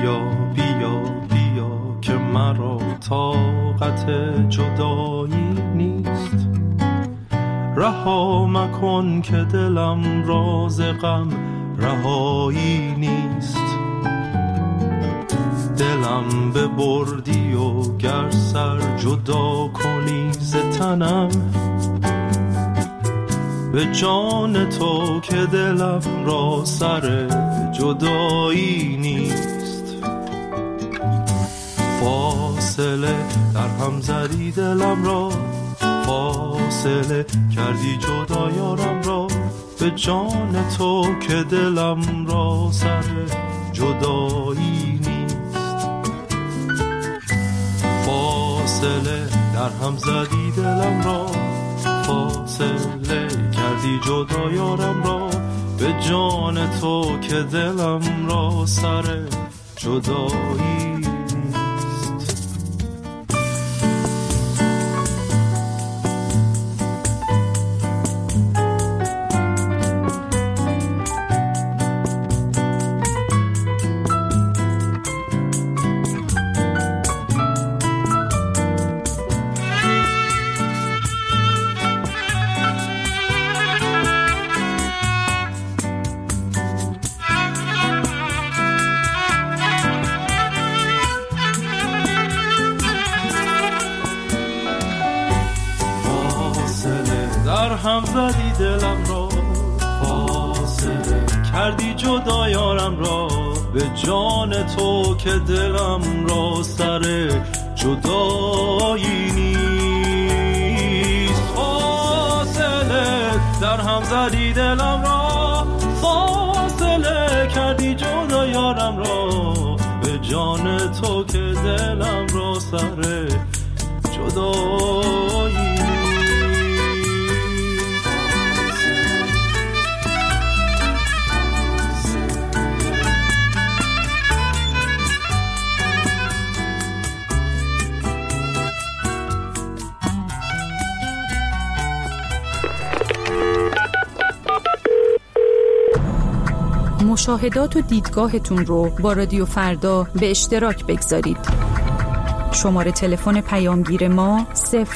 بیا بیا بیا که مرا طاقت جدایی نیست. رها مکن که دلم راز غم رهایی نیست. دلم ببردی و گر سر جدا کنی ز تنم، به جان تو که دلم را سر جدایی نیست. فاصله در هم زدی دلم را، فاصله کردی جدا یارم را، به جان تو که دلم را سر جدایی نیست. فاصله در هم زدی دلم را، فاصله کردی جدا یارم را، به جان تو که دلم را سر جدایی نیست. هم زدی دلم را، فاصله کردی جدا یارم را، به جان تو که دلم را سر جدایی نیست. فاصله در هم زدی دلم را، فاصله کردی جدا یارم را، به جان تو که دلم را سر جدایی نیست. مشاهدات و دیدگاهتون رو با رادیو فردا به اشتراک بگذارید. شماره تلفن پیامگیر ما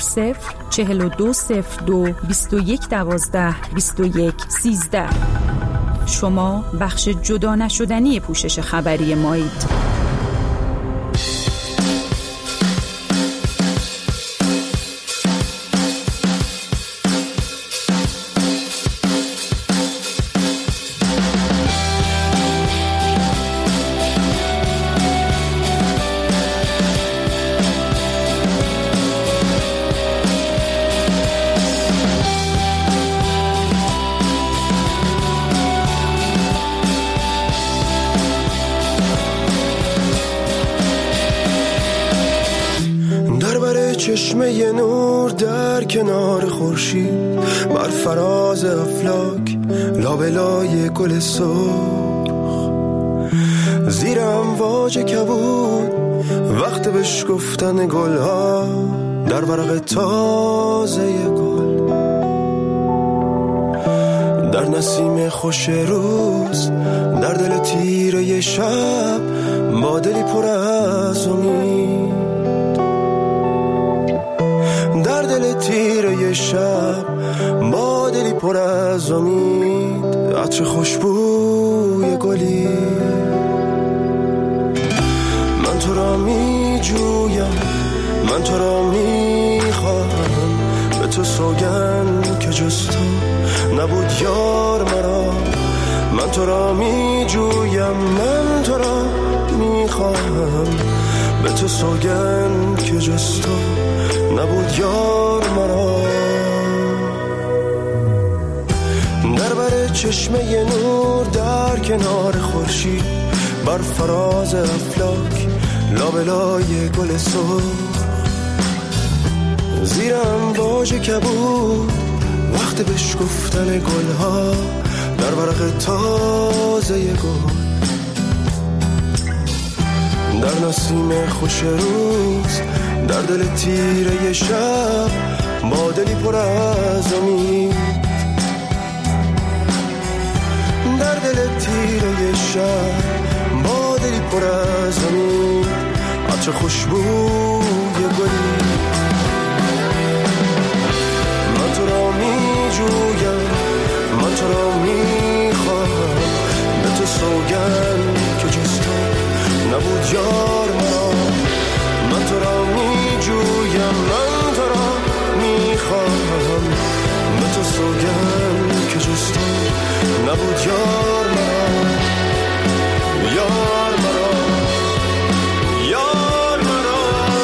004202 2112 2113. شما بخش جدا نشدنی پوشش خبری مایید. چشمه نور در کنار خورشید، بر فراز افلاک لابلای گل سرخ، زیر امواج کبود وقت بشکفتن گلها در ورق تازه گل، در نسیم خوش روز، در دل تیره شب، با دلی پر از امید، در دل تیره شب، با دلی پر از امید، عطر خوشبوی گلی. من تو را می جویم، من تو را می خواهم، به تو سوگند که جز تو نبود یار مرا. من تو را می جویم، من تو را می خواهم، به تو سوگند که جز تو نبود یار مرا. در بر چشمه نور در کنار خورشید، بر فراز افلاک لابلای گل سرخ، زیر امواج کبود وقت بشکفتن گلها در ورق تازه گل، در نسیم خوش روز، در دل تیره شب، با دلی پر از امید، در دل تیره شب، با دلی پر از زمین عطر خوشبوی گلی. من تو را می جویم، من تو را می خواهم، به تو سوگند که جز تو نبود یار مرا. من تو را می جویم، من تو را می خواهم، به تو سوگند که جز تو نبود یار مرا. یار مرا، یار مرا.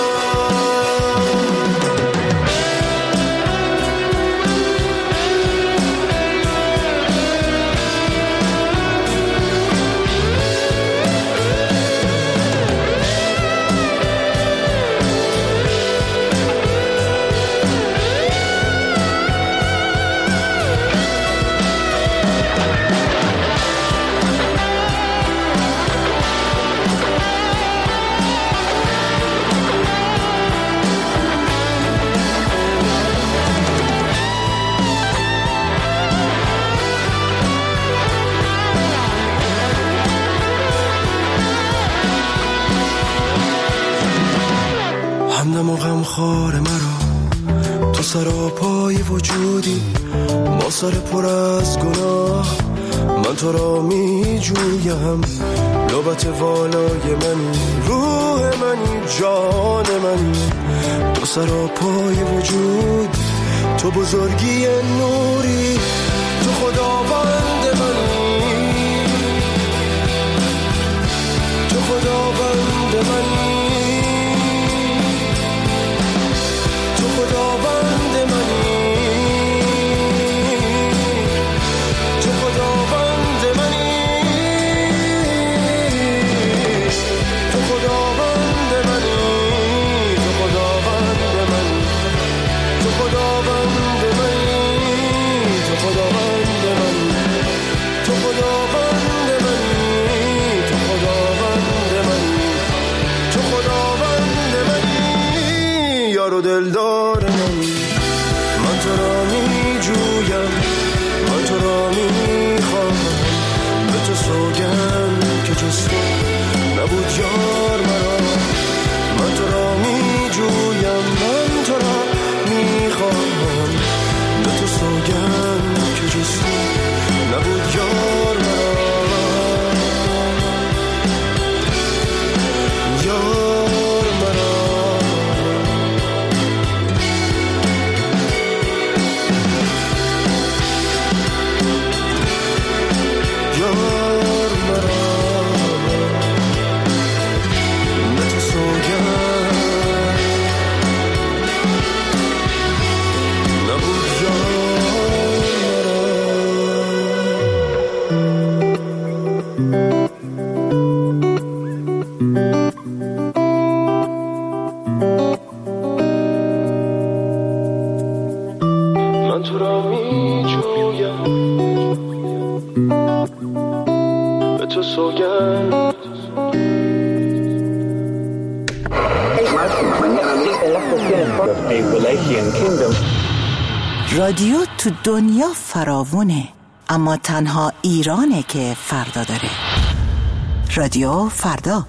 همدم و غمخوار مرا، تو سراپای وجودی، با سر پر از گناه. من تو را می جویم، لبت والای منی، روح منی، جان منی. تو سراپای وجود، تو بزرگی نوری، تو خداوند منی، تو خداوند منی، تو خداوند منی، تو خداوند منی، تو خداوند منی، تو خداوند منی، تو خداوند منی، تو خداوند منی، تو خداوند منی، تو خداوند منی، تو خداوند منی، یار و دلدار منی. من تو را می جویم، من تو را می خواهم، به تو سوگند که جز تو نبود یار مرا. من تو را می جویم، من تو را می خواهم، به تو سوگند که جز تو نبود یار مرا. یار مرا. یار مرا، به تو سوگند نبود یار مرا. من تو را می جویم، به تو سوگند. رادیو تو دنیا فراوونه، اما تنها ایرانه که فردا داره. رادیو فردا.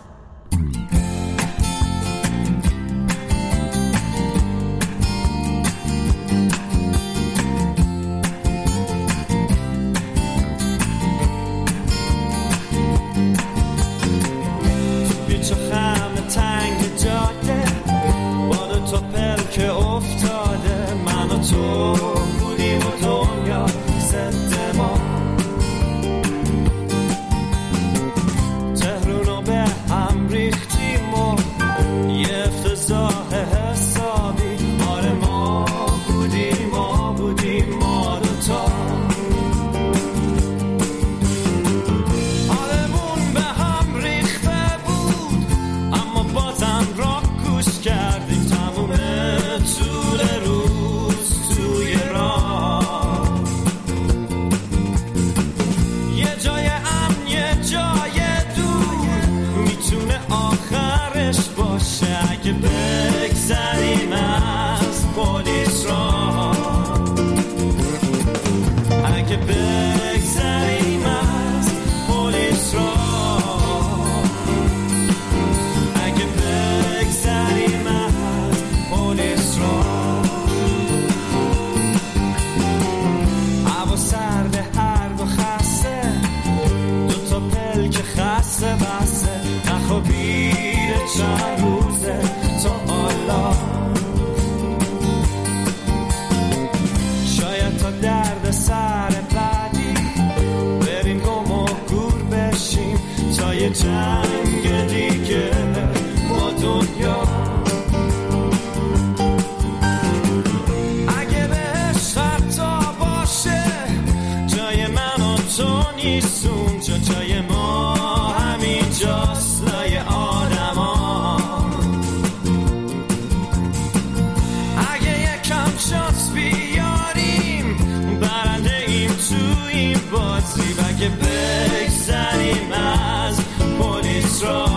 پلیس را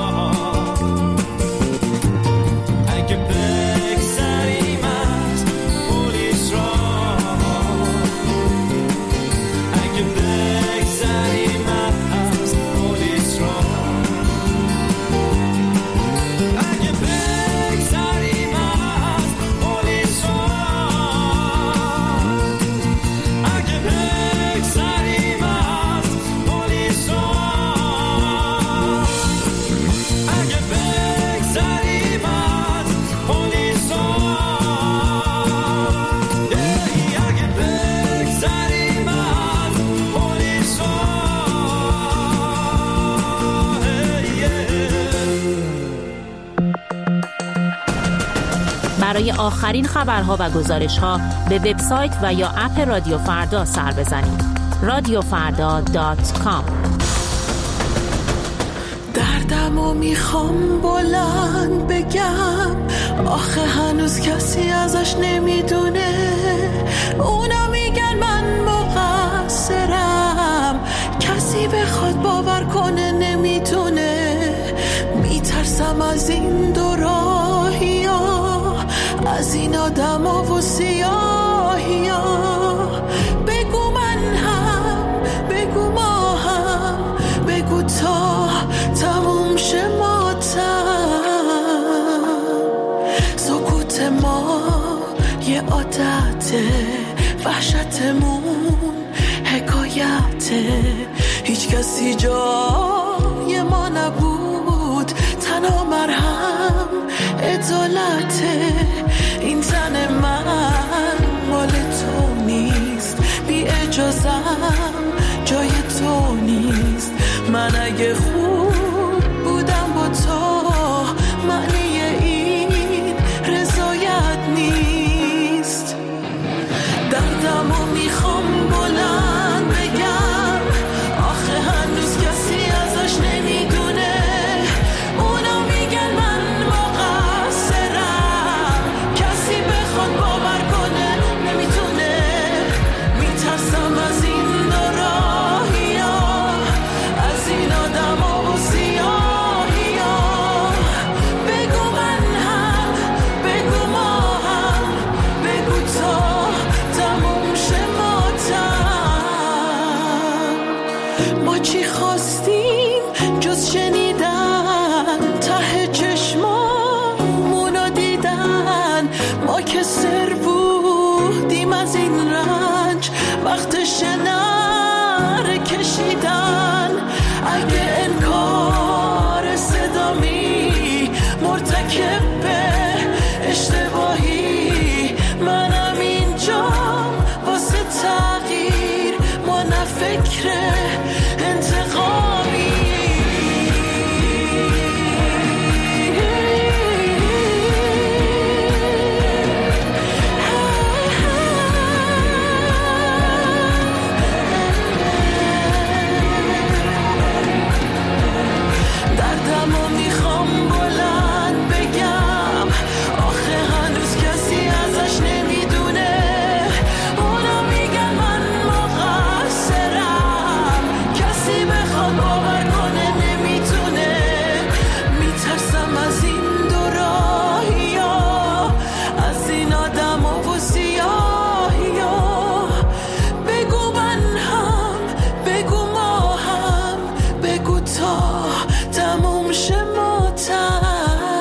اگه بگذریم از پلیس را اگه بگذریم از پلیس را اگه بگذریم از پلیس را اگه بگذریم از پلیس را اگه بگذریم از پلیس را اگه بگذریم از پلیس را برای آخرین خبرها و گزارش‌ها به وبسایت و یا اپ رادیو فردا سر بزنید. radiofarda.com. دردمو میخوام بلند بگم، آخه هنوز کسی ازش نمیدونه. اونا میگن من مقصرم، کسی بخواد باور کنه نمیتونه. میترسم از این دو راهیا، از این آدما و سیاهیا. بگو من هم، بگو ما هم، بگو تا تموم شه ماتم. سکوت ما یه عادته، وحشتمون حکایته. هیچ کسی جای ما نبود، تنها مرهم عدالته. این تن من مال تو نیست، بی اجازم جای تو نیست. من اگه خوب بودم با تو، معنی این رضایت نیست. دردمو میخوام بلند بگم، آخه هنوز کسی ازش نمیدونه. اونا میگن من مقصرم، کسی بخواد باور کنه نمیتونه. میترسم از این دو راهیا، از این آدما و سیاهیا. بگو من هم، بگو ما هم، بگو تا تموم شه ماتم. ما چی خواستیم جز شنیدن، ته چشمامونو دیدن. ما که سر بودیم از این رنج، وقتش نره کشیدن. اگه انکار صدامی مرتکب به اشتباهی، منم اینجام واسه تغییر، ما نه فکر انتقامی. دردمو میخوام بلند بگم، آخه هنوز کسی ازش نمیدونه. اونا میگن من مقصرم، کسی بخواد باور کنه نمیتونه. میترسم از این دو راهیا، از این آدما و سیاهیا. بگو من هم، بگو ما هم، بگو تا تموم شه ماتم.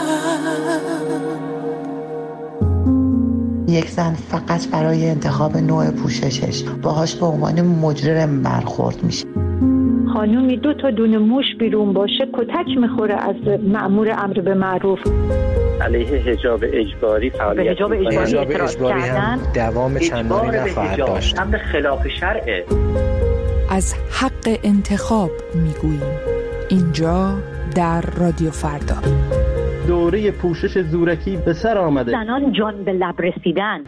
یک زن فقط برای انتخاب نوع پوششش باهاش به عنوان مجرم برخورد میشه. خانومی 2 تا دونه موش بیرون باشه کتک میخوره از مأمور امر به معروف. علیه حجاب اجباری فعالیت حجاب اجباری هم دوام چندانی نخواهد داشت. امر خلاف شرعه. از حق انتخاب میگوییم اینجا در رادیو فردا. دوره پوشش زورکی به سر آمده. زنان جان به لب رسیدن.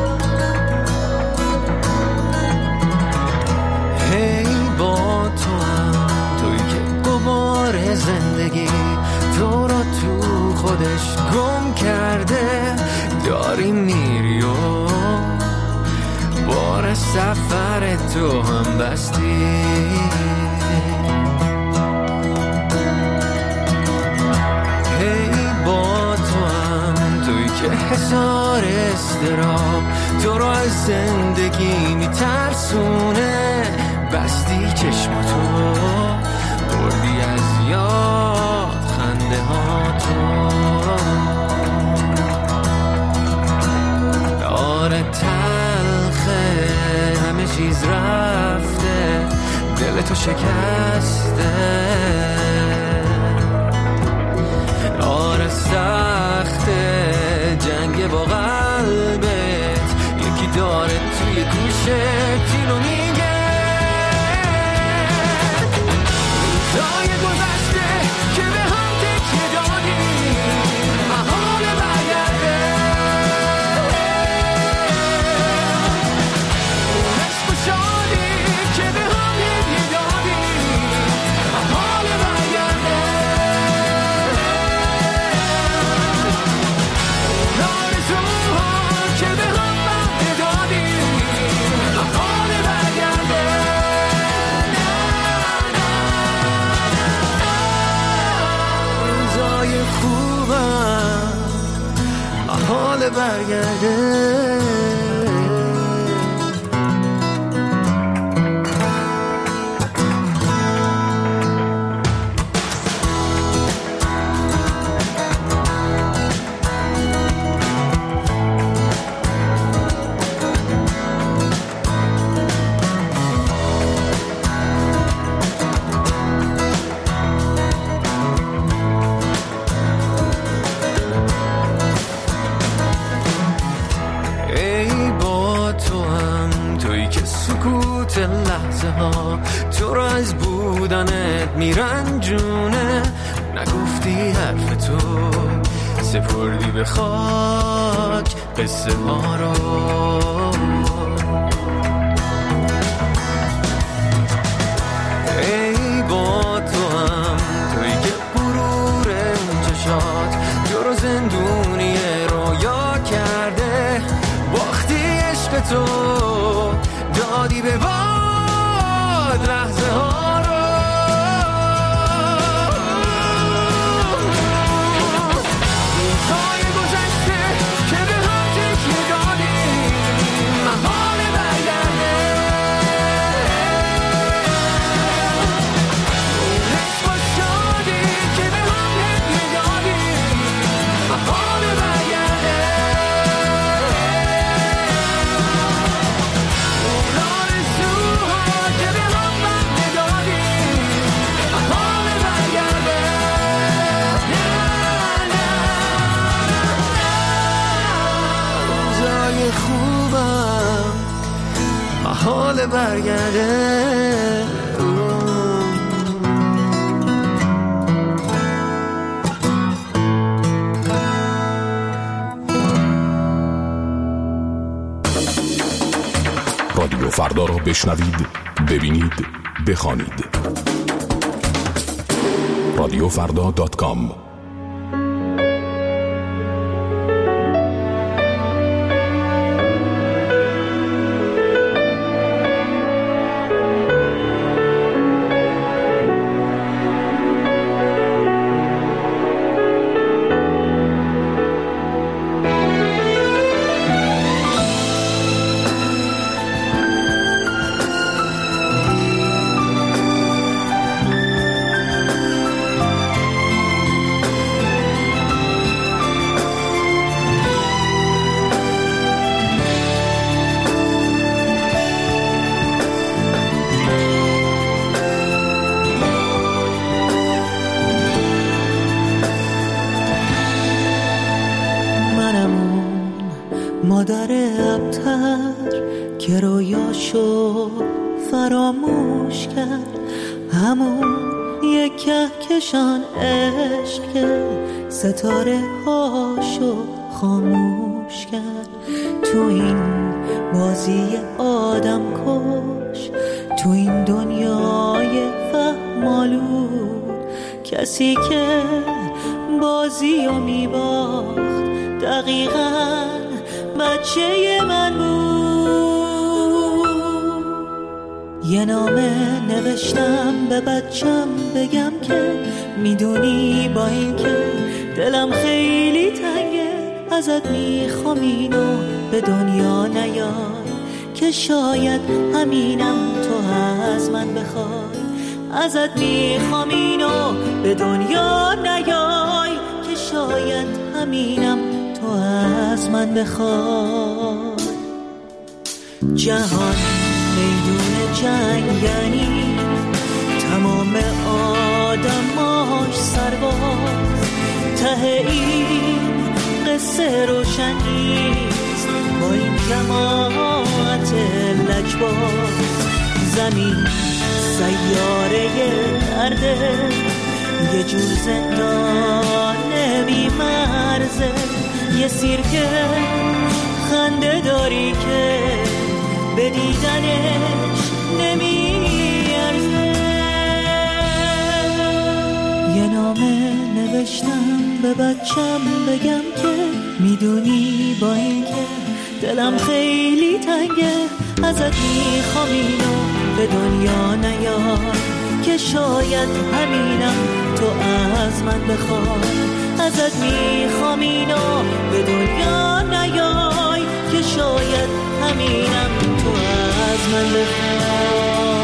هی با تو زندگی تو رو تو خودش گم کرده، داری میری و بار سفر تو هم بستی. که حصار استراب تو رو از زندگی میترسونه، بستی چشماتو بردی از یاد خنده ها تو. آره تلخه همه چیز رفته، دل تو شکسته. آره سخته جنگ با قلبت، یکی داره توی گوشت اینو میگه. روزای گذشته که به هم تکیه دادیم محاله برگرده، عشق و شادی که به هم هدیه دادیم محاله برگرده. حال برگرده. لحظه ها تو رو از بودنت میرنجونه، نگفتی حرف تو سپردی به خاک قصه ها رو. ای با تو هم توی که غرور چشات تو رو زندونی رویا کرده، باختی عشق تو دادی به باد لحظه ها رو. روزهای گذشته که به هم تکیه دادیم محاله برگرده، عشق و شادی که به هم هدیه دادیم محاله برگرده. حال برگرده. رادیو فردا را بشنوید، ببینید، بخوانید. radiofrda.com. مادر ابتر که رویاشو فراموش کرد، همون یک کهکشان عشق که ستاره هاشو خاموش کرد. تو این بازی آدم کش، تو این دنیای فهمالود، کسی که بازی رو میباخت دقیقاً بچه من بود. یه نامه نوشتم به بچم بگم که میدونی با این که دلم خیلی تنگه ازت میخوام اینو به دنیا نیای که شاید همینم تو از من بخوای. ازت میخوام اینو به دنیا نیای که شاید همینم تو از من بخوای. جهان میدون جنگ یعنی تمام آدماش سرباز. ته این قصه روشن نیست با این جماعت لجباز. زمین سیاره درده یه جور زندان بی مرزه. یه سیرکه خنده داری که به دیدنش نمیارزه. یه نامه نوشتم به بچم بگم که میدونی با این که دلم خیلی تنگه ازت میخوام اینو به دنیا نیای که شاید همینم تو از من بخوای. ازت میخوام اینو به دنیا نیای که شاید همینم تو از من بخوای.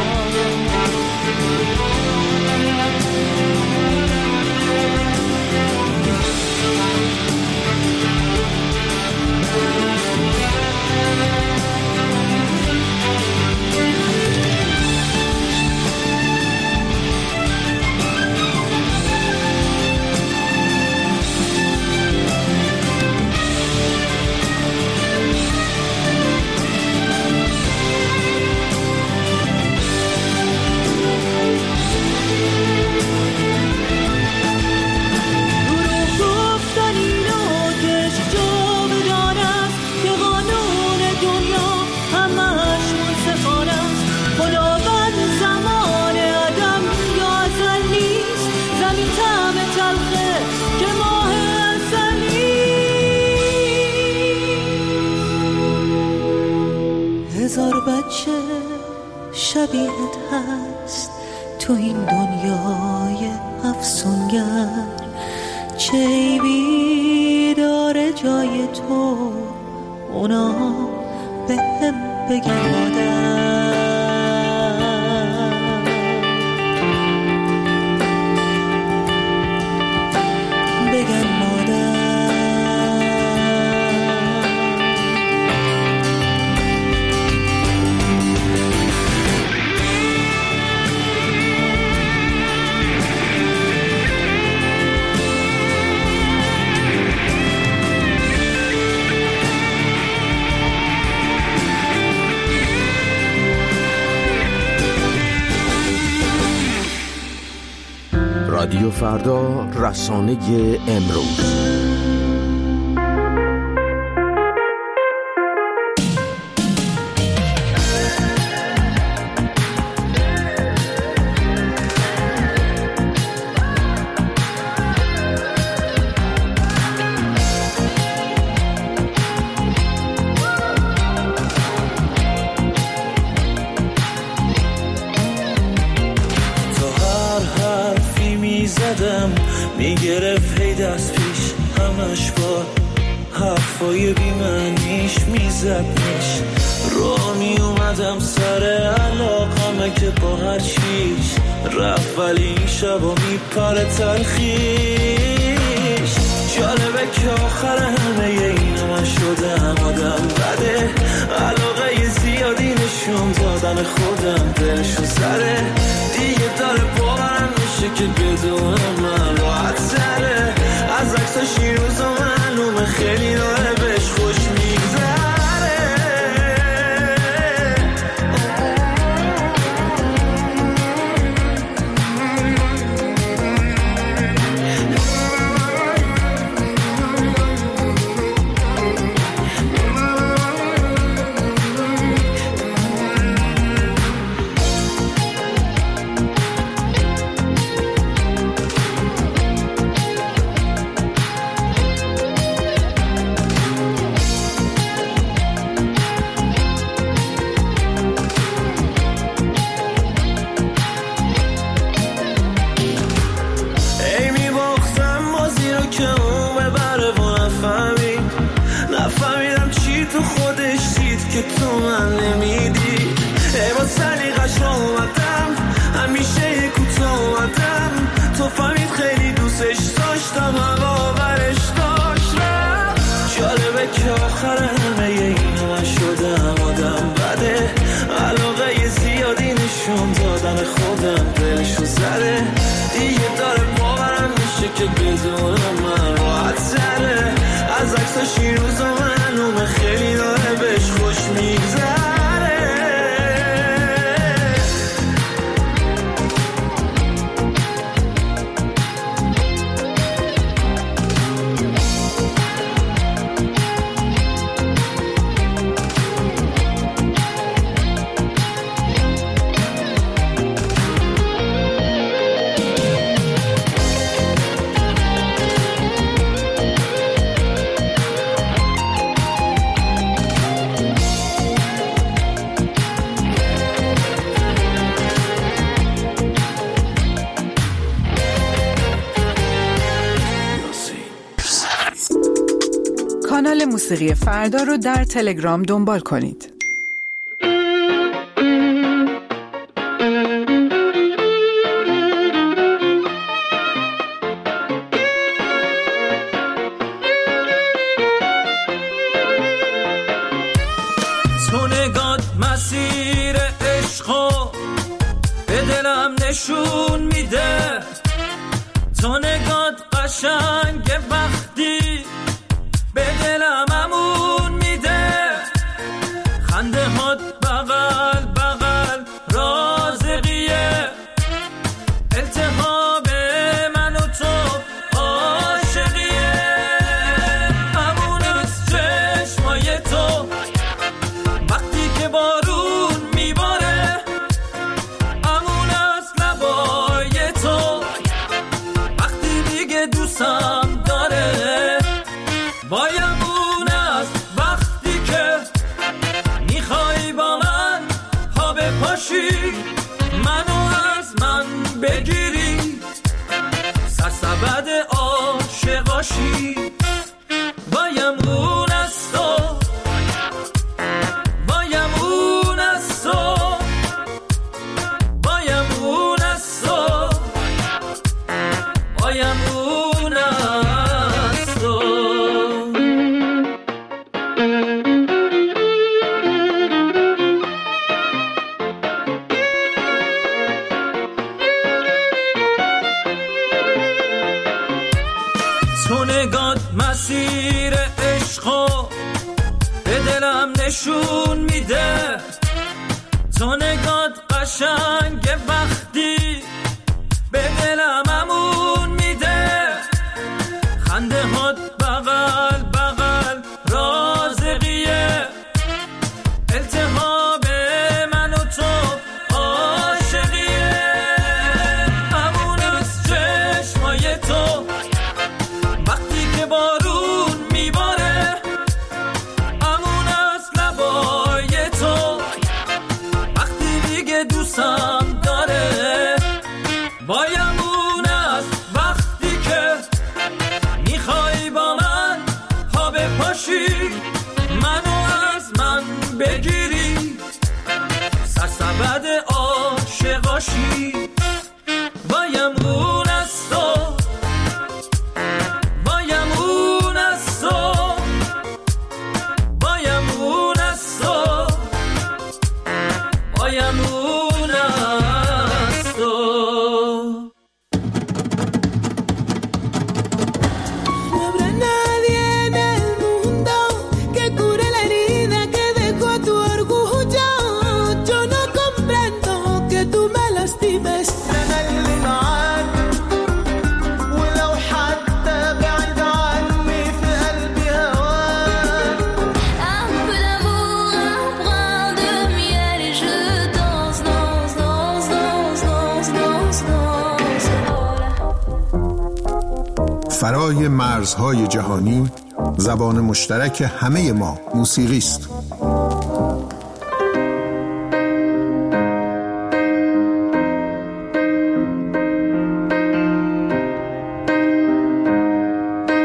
هزار بچه شبیهت هست تو این دنیای افسونگر. چه عیبی داره جای تو اونا به هم بگن مادر. بگن مادر. رادیو فردا، رسانه امروز. میگرفت هی دست پیش همش با حرفای بیمعنیش میزدنش. رو میومدم سر علاقمه که با هر چیش رفت ولی این شبا میپره تلخیش. جالبه که آخر همه اینا من شدم آدم بده. علاقه زیادی نشون دادن خودم دلشون سره دیگه داره باورم میشه که بدونم من راحت سره. از عکساش این روزا معلومه خیلی داره بهش خوش میگذره. من نمیدی. با سلیقش را اومدم همیشه کوتاه اومدم، تو فهمید خیلی دوستش داشتم اما برش داشت رفت. جالبه که آخر همه اینا من شدم آدم بده، علاقه زیادی نشون دادم خودم دلشو زده، دیگه داره باورم میشه که بدون من راحت زده. از عکساش این روزا معلومه خیلی داره بهش خوش میگذره. کانال موسیقی فردا رو در تلگرام دنبال کنید. تو نگات مسیر عشقو به دلم نشون میده، تو نگات قشنگ وقتی به دلم امون میده، خنده هات بغل بغل رازقیه، التهاب من و تو عاشقیه، امون از چشمای تو وقتی که بارون میباره، امون از لبای تو وقتی دیگه دوستم داره، وایمون است وقتی که میخوای با من پا بپاشی، منو از من بگیری، سرسبد عاشقاشی، وایمون است تو، وایمون است تو، وایمون است تو، وایمون است تو. تو نگات مسیر عشقو به دلم نشون میده، تو نگات قشنگ وقتی به دلم امون میده، خنده هات بغل بغل رازقیه، التهاب من و تو عاشقیه، امون از چشمای تو وقتی که بارون میباره، امون از لبای تو وقتی دیگه دوستم داره، وایمون است وقتی که میخوای با من پا بپاشی، منو از من بگیری، سرسبد عاشقاشی، وایمون است تو، وایمون است تو، وایمون است تو، وایمون است تو. فرای مرزهای جهانی، زبان مشترک همه ما موسیقی است.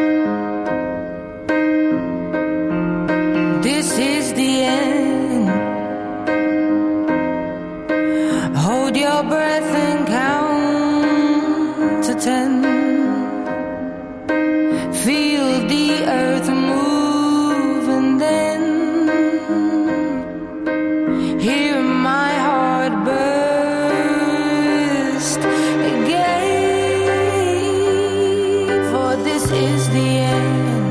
This is the end. to 10. Feel the earth move and then hear my heart burst again. For this is the end.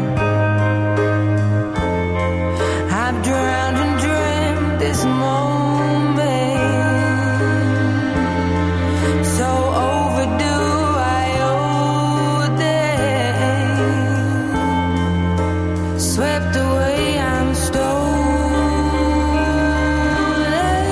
I've drowned and dreamt this moment, so overdue I owe them. Swept away, I'm stolen.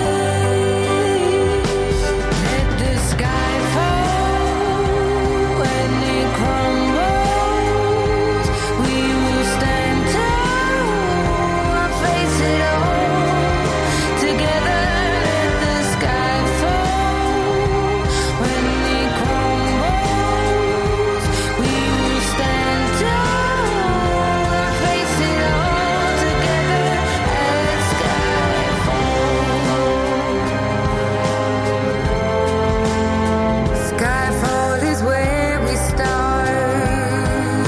Let the sky fall when it crumbles. We will stand tall, I'll face it all together. Let the sky fall when it crumbles. We will stand tall, I'll face it all together. Let sky fall. Skyfall is where we start.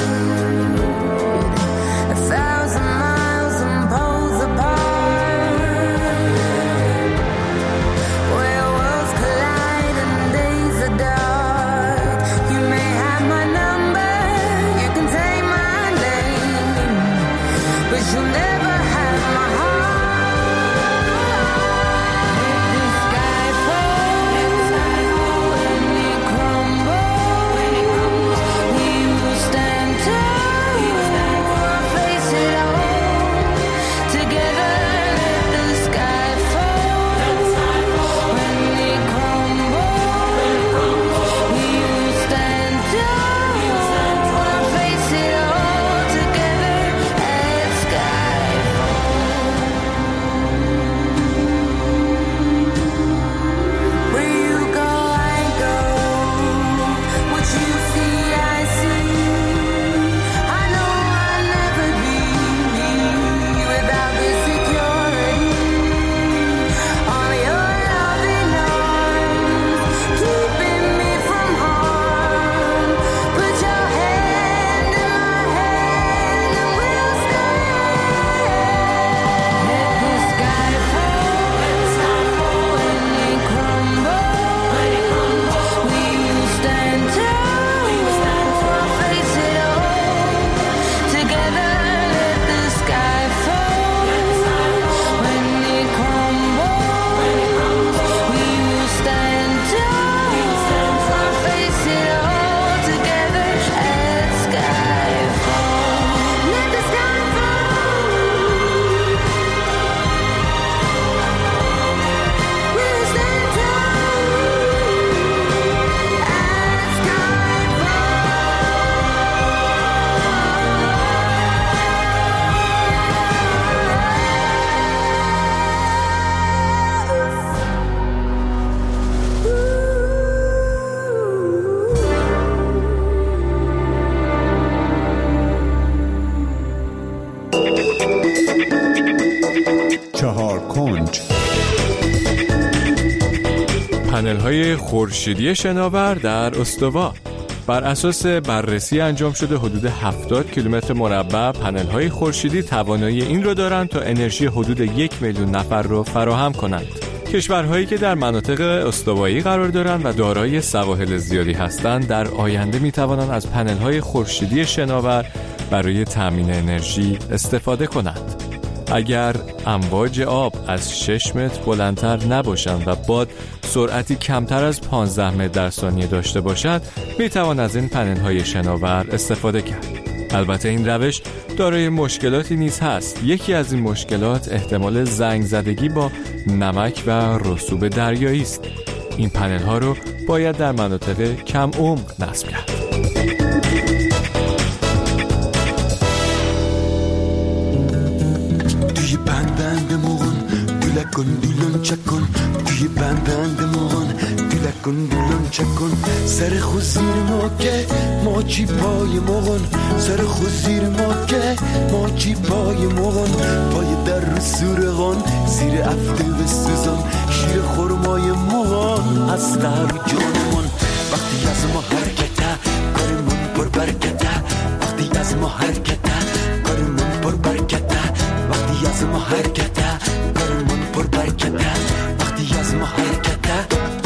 1,000 miles and poles apart, where worlds collide and days are dark. You may have my number, you can take my name, but you'll never have my heart. Let the sky fall when it crumbles. We will stand tall, I'll face it all together. Let the sky fall when it crumbles. We will stand tall, I'll face it all together. Let sky fall. Where you go, I go. What you see, I see. I know I'll never be without the security. All your loving arms keeping me from harm. Put your hand in my hand and we'll stand. Let the sky fall when it crumbles. We will stand tall, I'll face it all together. Let the sky fall when it crumbles. We will stand tall, I'll face it all together. Let sky fall. Let the sky fall. We'll stand tall. Let sky چهار کنج. پنل‌های خورشیدی شناور در استوا. بر اساس بررسی انجام شده حدود 70 کیلومتر مربع پنل‌های خورشیدی توانایی این رو دارند تا انرژی حدود 1 میلیون نفر رو فراهم کنند. کشورهایی که در مناطق استوایی قرار دارند و دارای سواحل زیادی هستند در آینده می‌توانند از پنل‌های خورشیدی شناور برای تامین انرژی استفاده کنند. اگر امواج آب از 6 متر بلندتر نباشند و باد سرعتی کمتر از 15 متر در ثانیه داشته باشد، میتوان از این پنل‌های شناور استفاده کرد. البته این روش دارای مشکلاتی نیز هست. یکی از این مشکلات احتمال زنگ زدگی با نمک و رسوب دریایی است. این پنل‌ها رو باید در مناطق کم عمق نصب کرد. توی بندند مغان دولکن دولون چکن، توی بندند مغان دولکن دولون چکن، سر خود زیر ما که ماچی پای مغان، سر خود زیر ما که ماچی پای مغان، پای در رو سورغان زیر افته و سوزان، شیر خورمای مغان از در جانمان. وقتی از ما حرکته حرکته کارمون پر برکته وقتی از ما حرکته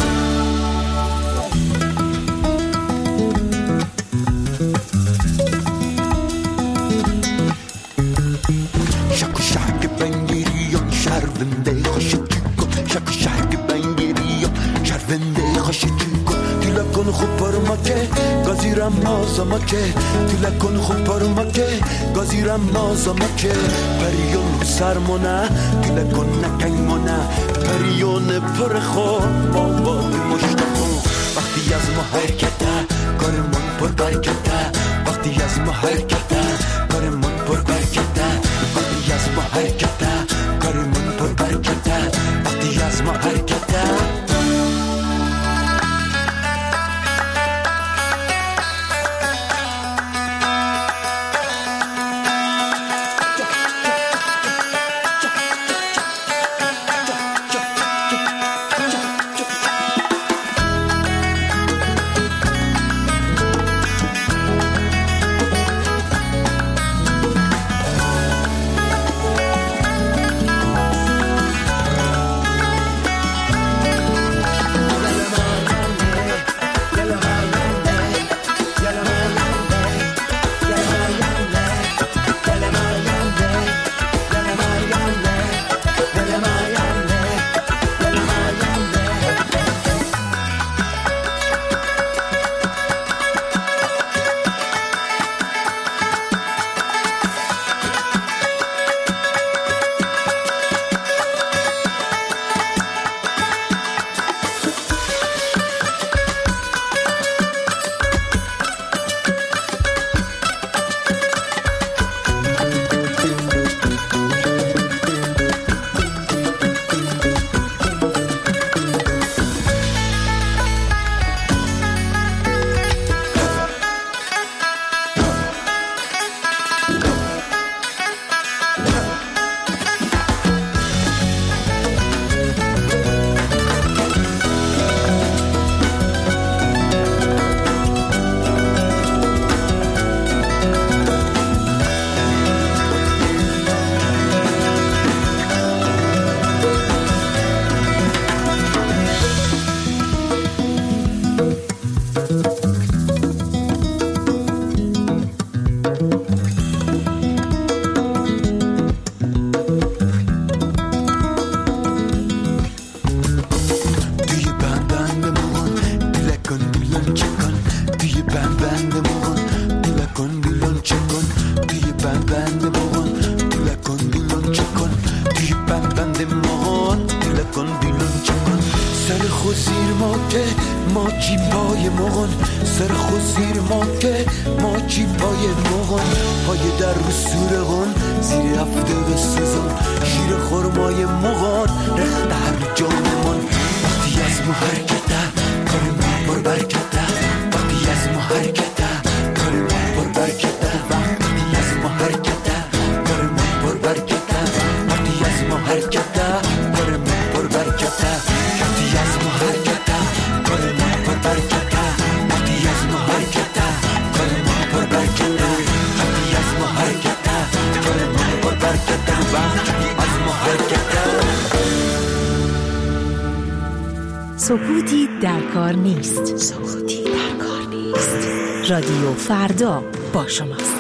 شک و شک بنگیریان شرونده خوشکی کن شک و شک بنگیریان شرونده خوشکی کن دیلا کن خوب پرما که گازیرم مازما که دیلا کن خوب پرما که گازیرم مازما که پریون سرمونه دیلا کن نکنگمونه پریون پر خود بابا مشتاقم وقتی از ما حرکته کارمون پر برکته وقتی از ما حرکته کارمون پر برکته وقتی از ما حرکته کارمون پر برکته وقتی از ما حرکته سکوتی در کار نیست. سکوتی در کار نیست. رادیو فردا با شماست.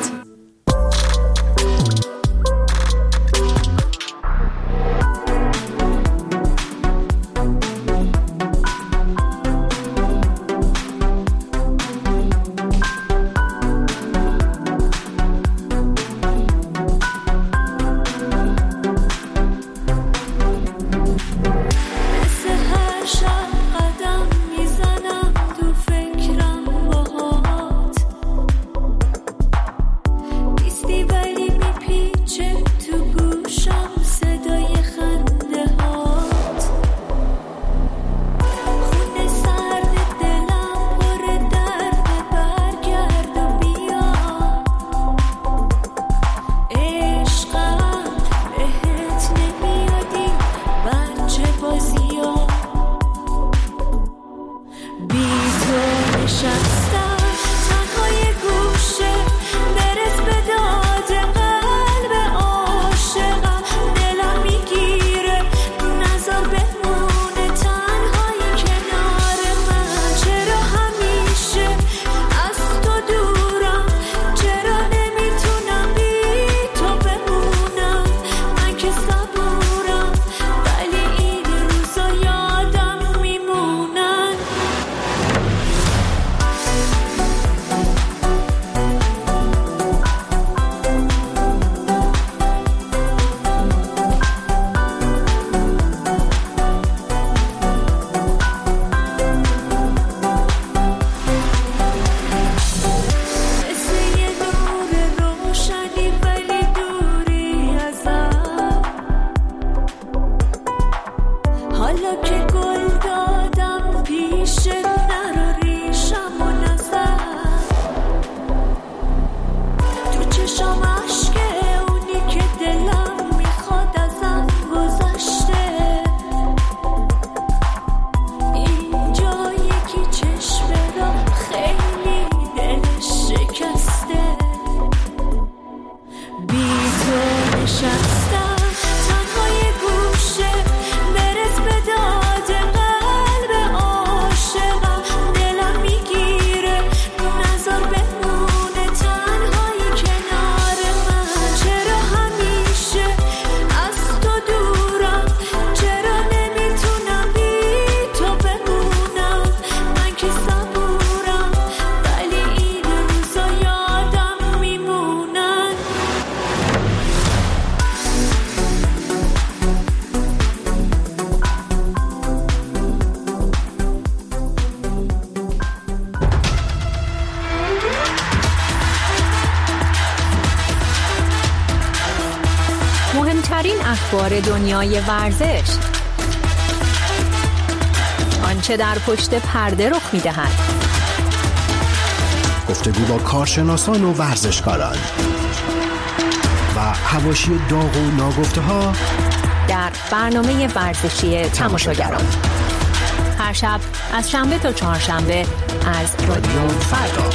اخبار دنیای ورزش، آنچه در پشت پرده رخ می‌دهد، گفتگو با کارشناسان و ورزشکاران و حواشی داغ و ناگفته‌ها در برنامه ورزشی تماشاگران. هر شب از شنبه تا چهارشنبه از رادیو فردا.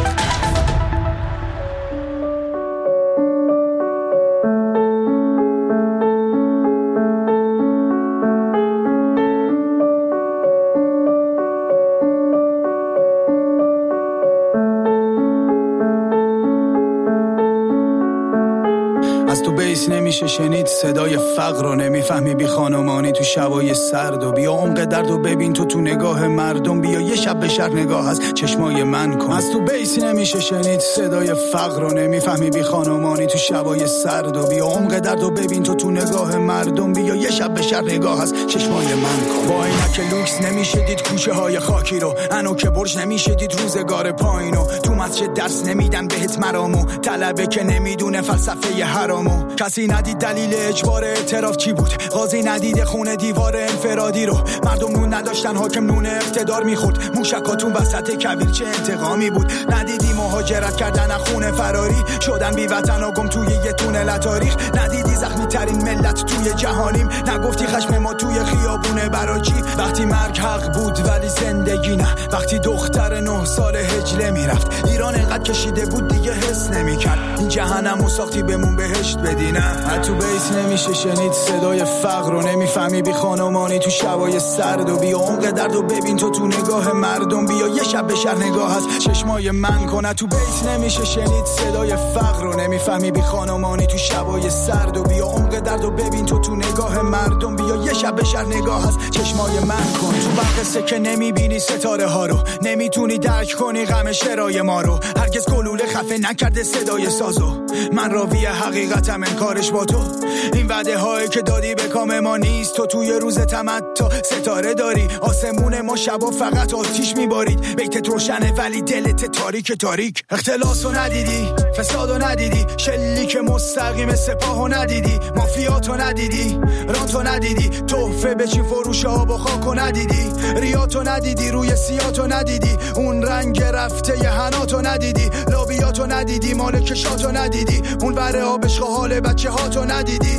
نمیشه شنید صدای فقر رو، نمیفهمی بی خانمانی تو شبای سرد و بیا عمق درد و ببین تو نگاه مردم، بیا یه شب به شهر نگاه از چشمای من کن. از تو بیسی نمیشه شنید صدای فقر رو، نمیفهمی بی خانمانی تو شبای سرد و بیا عمق درد و ببین تو نگاه مردم، بیا یه شب به شهر نگاه از چشمای من کن. با عینک لوکس نمیشه دید کوچه های خاکی رو، انو که برج نمیشه دید روزگار پایینو، تو مسجد درس نمیدن بهت مرامو، طلبه که نمیدونه فلسفه حرامو، کسی ندید دلیل اجبار اعتراف چی بود، قاضی ندید خونه دیوار انفرادی رو، مردم نون نداشتن حاکم نون اقتدار میخورد، موشکاتون وسط کویر چه انتقامی بود، ندیدی مهاجرت کردن از خونه فراری شدن بی وطن و گم توی یه تونل تاریخ، ندیدی زخمی ترین ملت توی جهانیم، نگفتی خشم ما توی خیابونه برای چی، وقتی مرگ حق بود ولی زندگی نه، وقتی دختر 9 سال هجله میرفت، ایران انقدر کشیده بود دیگه حس نمیکرد، این جهنمو ساختی بمون بهشت بدی نه. تو بیس نمیشه شنید صدای فقر رو، نمیفهمی بی خانمانی تو شبای سرد و بیا عمق درد و ببین تو نگاه مردم، بیا یه شب به شهر نگاه از چشمای من کن. تو بیس نمیشه شنید صدای فقر رو، نمیفهمی بی خانمانی تو شبای سرد و بیا عمق درد و ببین تو نگاه مردم، بیا یه شب به شهر نگاه از چشمای من کن. تو برق که نمیبینی ستاره ها رو، نمیتونی درک کنی غم شرای ما رو، هرگز گلوله خفه نکرده صدای سازو، من راوی حقیقتم انکارش با تو، این وعده هایی که دادی به کام ما نیست، تو توی روز تمتع ستاره داری، آسمون ما شبا فقط آتیش میبارید، بیتت روشنه ولی دلت تاریک تاریک، اختلاسو ندیدی، فسادو ندیدی، شلیک مستقیم سپاهو ندیدی، مافیاتو ندیدی، رانتو ندیدی، تحفه به چین فروش آب و خاکو ندیدی، ریاتو ندیدی، روی سیاتو ندیدی، اون رنگ رفته ی حناتو ندیدی، لابیاتو ندیدی، مالکشاتو ندیدی، اون بره آبش حال بچه هاتو ندیدی،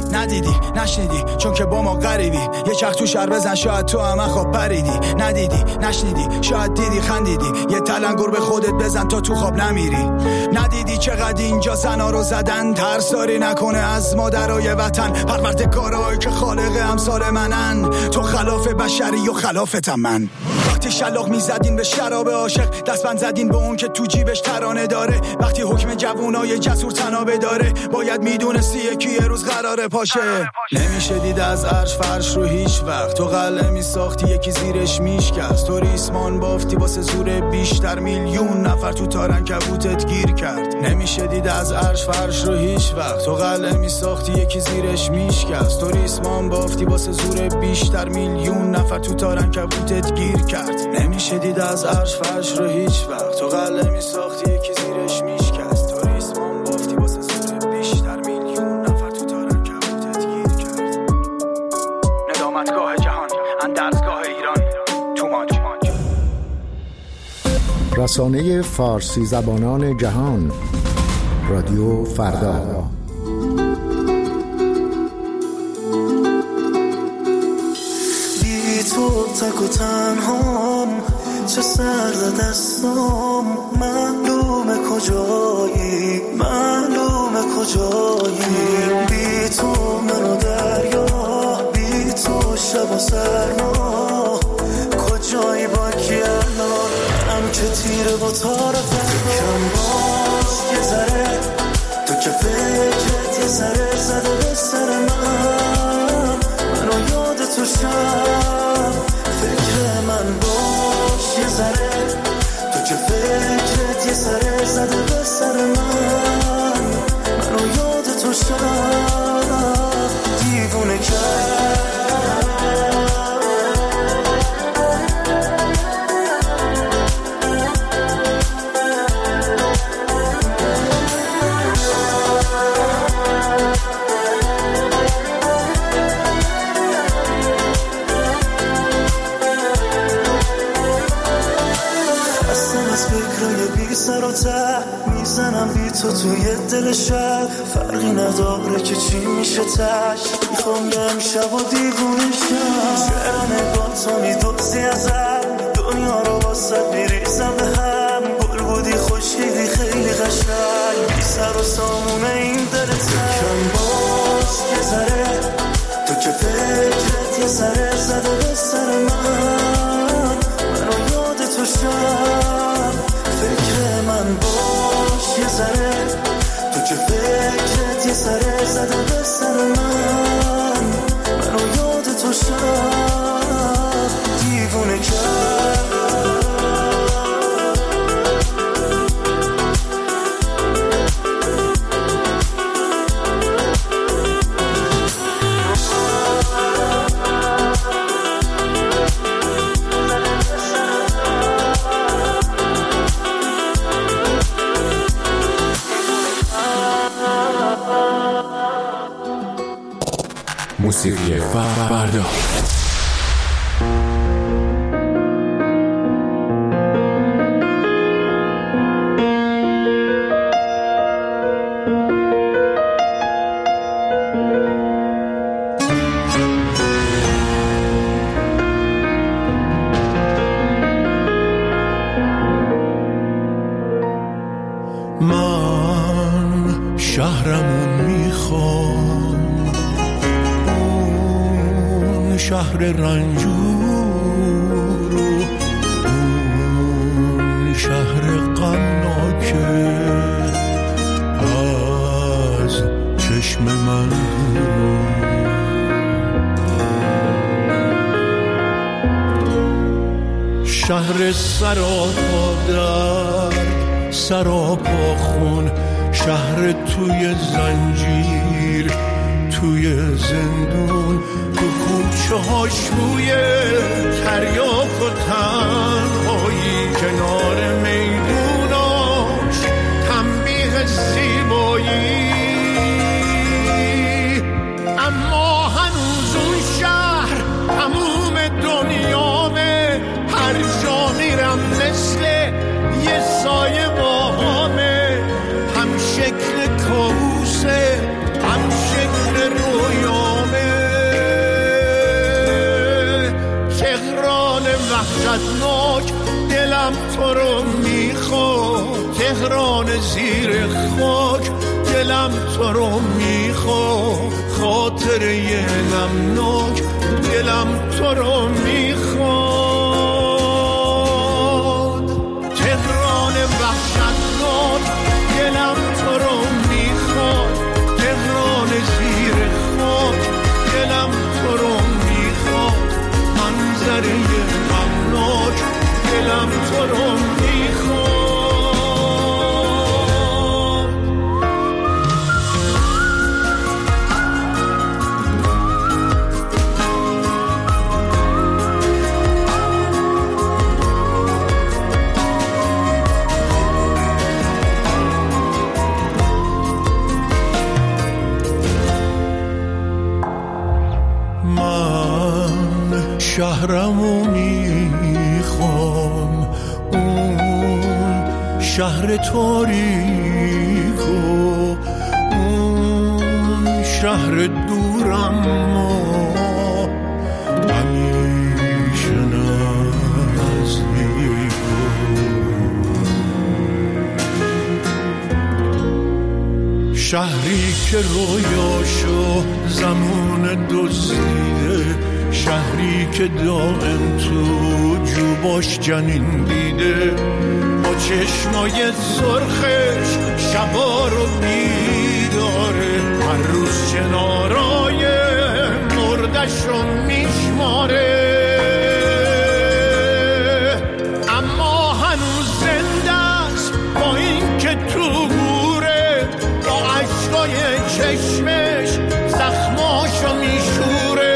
نشنیدی چون که با ما غریبی، یه چرخ تو شهر بزن شاید تو هم خواب پریدی، ندیدی نشنیدی شاید دیدی خندیدی، یه تلنگر به خودت بزن تا تو خواب نمیری، ندیدی چقدر اینجا زنا رو زدن، ترساری نکنه از مادرای وطن، پروردگارایی که خالق امثال منن، تو خلاف بشری و خلافتم من. وقتی شلاق میزدین به شراب عاشق، دستبند زدین به اون که تو جیبش ترانه داره، وقتی حکم جوونای جسور تنابه داره، باید میدونستی یکی یه روز قراره پاشه. نمیشه دید از عرش فرش رو هیچ وقت، تو قلعه میساختی یکی زیرش میشکست، تو ریسمان بافتی واسه زور بیشتر، میلیون نفر تو تارن کبوتت گیر کرد. نمیشه دید از عرش فرش رو هیچ وقت، تو قلعه میساختی یکی زیرش میشکست، تو ریسمان بافتی واسه زور بیشتر، میلیون نفر تو تارن کبوتت گیر کرد. نمیشه دید از عرش فرش رو هیچ وقت، تو قلعه میساختی یکی زیرش میشکست، تو ریسمان بافتی واسه زور بیشتر، میلیون نفر تو تارن کبوتت گیر کرد. ندامتگاه جهان، اندرزگاه ایران، تو ماج. رسانه فارسی زبانان جهان، رادیو فردا. بی تو تک و تنهام، چه سرد دستام، معلومه کجایی، معلومه کجایی، بی تو منو دریا، بی تو شب و سرما، کجایی با کی الان، هم که تیره با تار فکرم باز یه ذره، تو که فکرت یه ذره زده به سر من، منو یاد تو شب، فکر من باش یه ذره، تو که فکرت یه ذره زده به سر من، منو یاد تو شب، دیوونه کرد. بی سر و ته میزنم بی تو توی دل شب، فرقی نداره که چی میشه تش. میخوام یه امشب و دیوونه شم، شعر نگاه تو میدوزی ازم، دنیا رو واسه میریزم به هم. گل بودی خوشیدی خیلی قشنگ، بی سر و سامون این دلت کم باز یه ذره، تو که فکرت یه ذره زده به سر من، منو یاد تو شب. فکر من باش یه ذره، تو که فکرت یه ذره زده به سر من، منو یاد تو شب دیوونه کرد. موسیقی فردا. من شهرمون میخوام، اون شهر رنجور، اون شهر غمناکه از چشم من دور. شهر سراپا درد، سراپا خون، شهر توی زنجیر، توی زندون، تو کوچه هاش بوی تریاک و تنهایی، کنار میدوناش تنبیه زیبایی. اما هنوز اون شهر تموم دنیامه، هر جا میرم مثل یه سایه باهامه، هم شکل کابوسه هم شکل رویامه. تهران وحشتناک دلم تو رو میخواد، تهران زیر خاک دلم تو رو میخواد، خاطره نمناک دلم تو رو میخواد. تهران وحشتناک دلم تو رو میخواد، تهران زیر خاک دلم تو رو میخواد، منظره غمناک دلم تو رو میخواد. شهرمو میخوام، اون شهر تاریک و اون شهر دورم همیشه نزدیک. شهری که رویاشو زمان دزدیده، شهری که دائم تو جوباش جنین دیده، با چشمای سرخش شبا رو بیداره، هر روز چنارای مردش رو میشماره. اما هنوز زنده است با این که تو گوره، با عشقای چشمش زخماشو میشوره.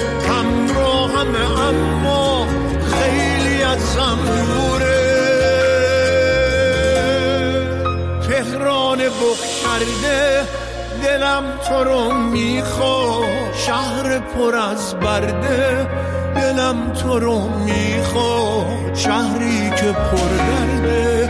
اما خیلی ازم دوره. تهران بخشرده دلم تو رو میخواد، شهر پر از برده دلم تو رو میخواد، شهری که پر درده